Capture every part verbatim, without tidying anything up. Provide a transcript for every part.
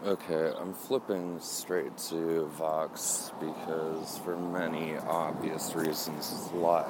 Okay, I'm flipping straight to Vox because for many obvious reasons it's a lot.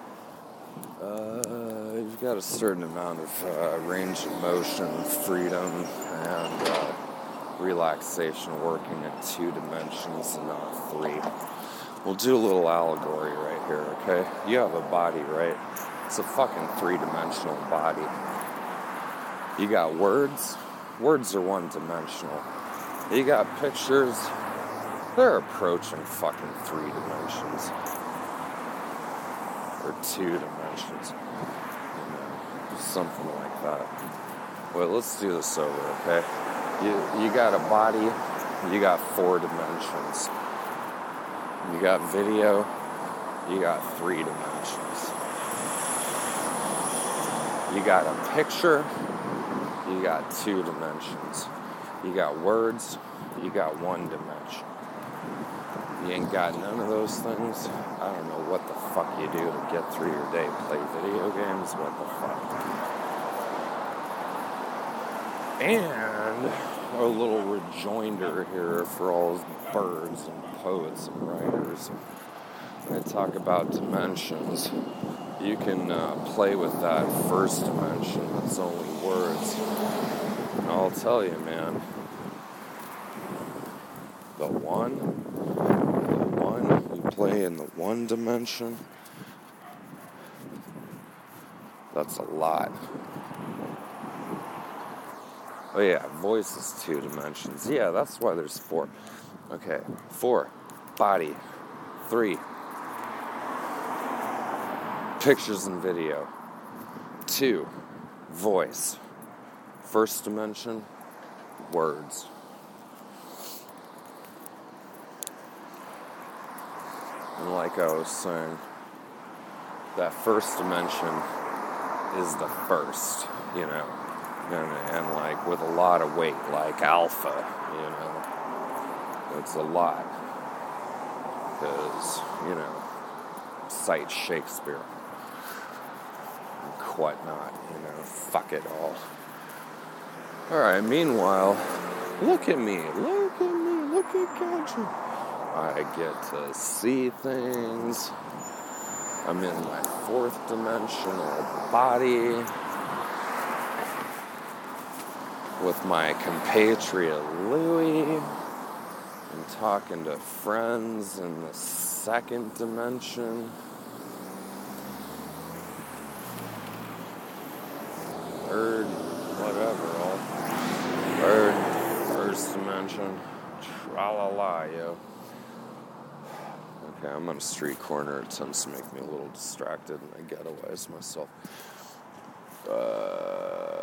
Uh, you've got a certain amount of uh, range of motion, freedom, and uh, relaxation working in two dimensions and not three. We'll do a little allegory right here, okay? You have a body, right? It's a fucking three-dimensional body. You got words. Words are one-dimensional. You got pictures. They're approaching fucking three dimensions. Or two dimensions. You know, something like that. Well, let's do this over, okay? You, you got a body. You got four dimensions. You got video. You got three dimensions. You got a picture. You got two dimensions. You got words. You got one dimension. You ain't got none of those things. I don't know what the fuck you do to get through your day. Play video games? What the fuck? And a little rejoinder here for all birds and poets and writers. When I talk about dimensions, you can uh, play with that first dimension that's only words. And I'll tell you, man, the one, the one, you play in the one dimension, that's a lot. Oh yeah, voice is two dimensions. Yeah, that's why there's four. Okay, four, body. Three, pictures and video. Two, voice. First dimension, words. And like I was saying, that first dimension is the first, you know, and, and like with a lot of weight, like alpha, you know, it's a lot, because, you know, cite Shakespeare, and whatnot, you know, fuck it all. Alright, meanwhile, look at me, look at me, look at Gadget. I get to see things. I'm in my fourth dimensional body with my compatriot Louie. I'm talking to friends in the second dimension. Third, whatever, all. Third, first dimension. Tra-la-la, yo. Okay, I'm on a street corner. It tends to make me a little distracted, and I ghettoize myself. Uh,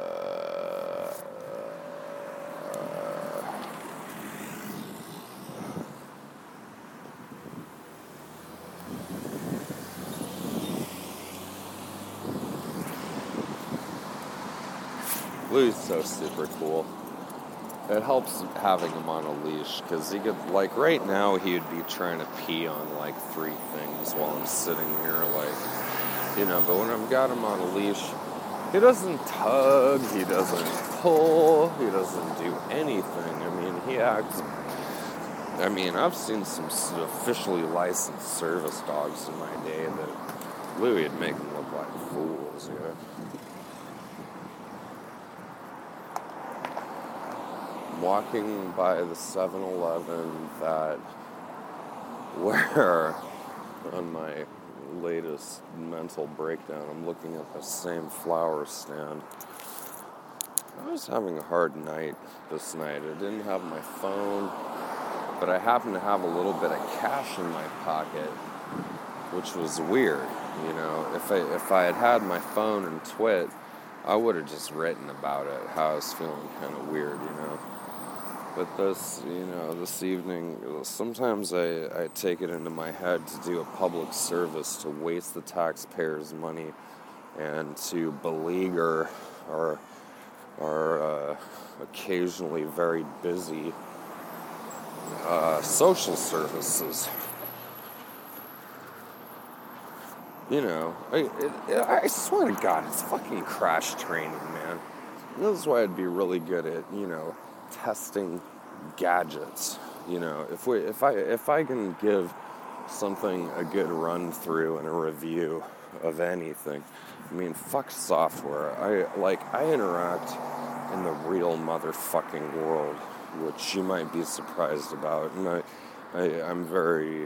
Louie's so super cool. It helps having him on a leash, because he could, like, right now he would be trying to pee on, like, three things while I'm sitting here, like, you know, but when I've got him on a leash, he doesn't tug, he doesn't pull, he doesn't do anything. I mean, he acts, I mean, I've seen some officially licensed service dogs in my day that Louie would make them look like fools, you know. Walking by the seven eleven that where on my latest mental breakdown I'm looking at the same flower stand. I was having a hard night this night. I didn't have my phone, but I happened to have a little bit of cash in my pocket, which was weird. You know, if I if I had had my phone and Twit, I would have just written about it, how I was feeling kind of weird, you know. But this, you know, this evening, sometimes I, I take it into my head to do a public service, to waste the taxpayers' money, and to beleaguer our, our uh, occasionally very busy uh, social services. You know, I, it, I swear to God, it's fucking crash training, man. This is why I'd be really good at, you know, testing gadgets. You know, if we, if I, if I can give something a good run through and a review of anything, I mean, fuck software. I like I interact in the real motherfucking world, which you might be surprised about, and I, I I'm very,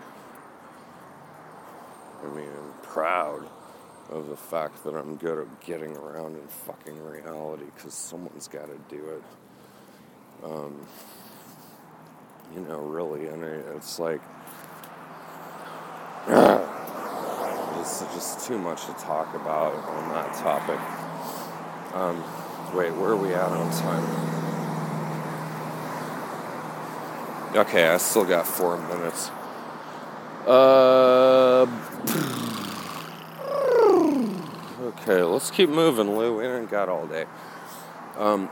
I mean, proud of the fact that I'm good at getting around in fucking reality, because someone's got to do it. Um, you know, really, and it's like, it's just too much to talk about on that topic. Um, wait, where are we at on time? Okay, I still got four minutes. Uh, okay, let's keep moving, Lou. We ain't got all day. Um,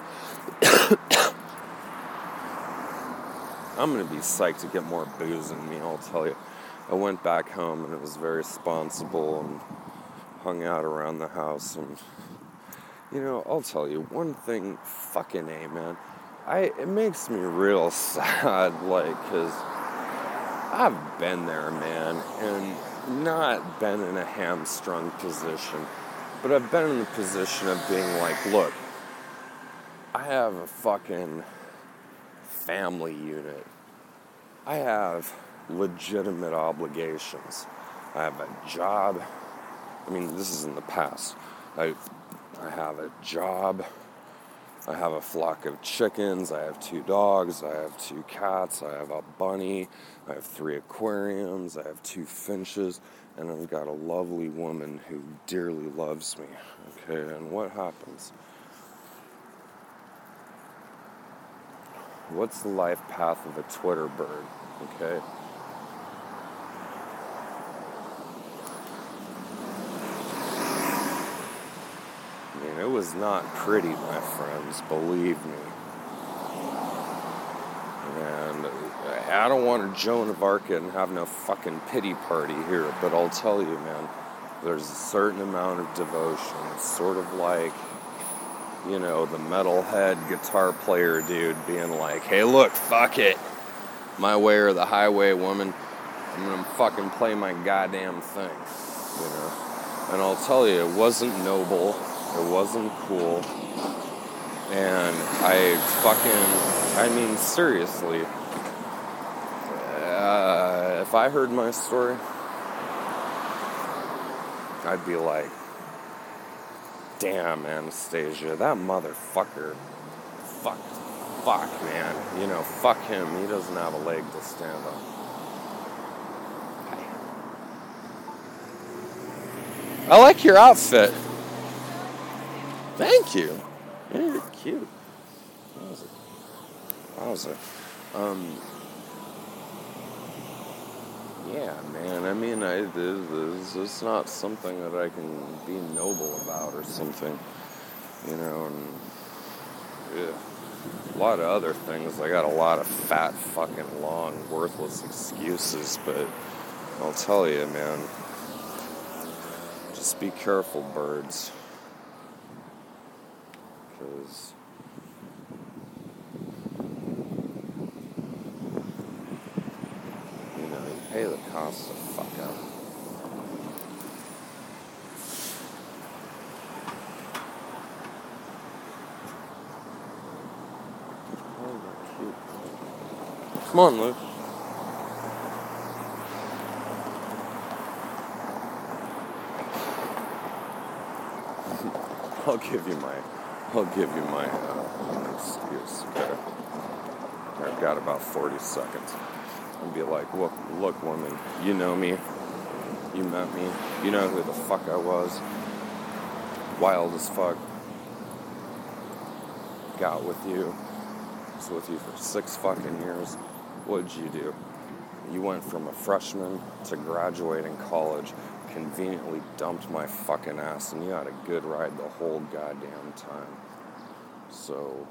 I'm gonna be psyched to get more booze in me, I'll tell you. I went back home and it was very responsible and hung out around the house, and you know, I'll tell you one thing, fucking A, man. I it makes me real sad, like, cause I've been there, man, and not been in a hamstrung position, but I've been in the position of being like, look, I have a fucking family unit. I have legitimate obligations. I have a job. I mean, this is in the past. I, I have a job. I have a flock of chickens. I have two dogs. I have two cats. I have a bunny. I have three aquariums. I have two finches. And I've got a lovely woman who dearly loves me. Okay, and what happens? What's the life path of a Twitter bird? Okay? I mean, it was not pretty, my friends, believe me. And I don't want to Joan of Arc and have no fucking pity party here, but I'll tell you, man, there's a certain amount of devotion. It's sort of like, you know, the metalhead guitar player dude being like, hey, look, fuck it. My way or the highway, woman. I'm gonna fucking play my goddamn thing, you know? And I'll tell you, it wasn't noble. It wasn't cool. And I fucking, I mean, seriously, uh, if I heard my story, I'd be like, damn, Anastasia, that motherfucker, fuck, fuck, man, you know, fuck him, he doesn't have a leg to stand on. I like your outfit. Thank you. Yeah, you're cute. That was it. That was it. Um, yeah, man, I mean, I, this, it's not something that I can be noble about or something, you know, and yeah, a lot of other things. I got a lot of fat, fucking, long, worthless excuses, but I'll tell you, man, just be careful, birds, because pay the cost the fuck out. Oh, they're cute. Come on, Luke. I'll give you my, I'll give you my uh, excuse. Okay. I've got about forty seconds. And be like, look, look, woman, you know me, you met me, you know who the fuck I was, wild as fuck, got with you, was with you for six fucking years. What'd you do? You went from a freshman to graduating college, conveniently dumped my fucking ass, and you had a good ride the whole goddamn time. So,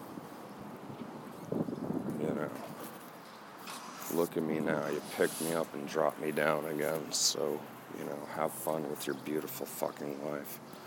you know, look at me now. You picked me up and dropped me down again. So, you know, have fun with your beautiful fucking life.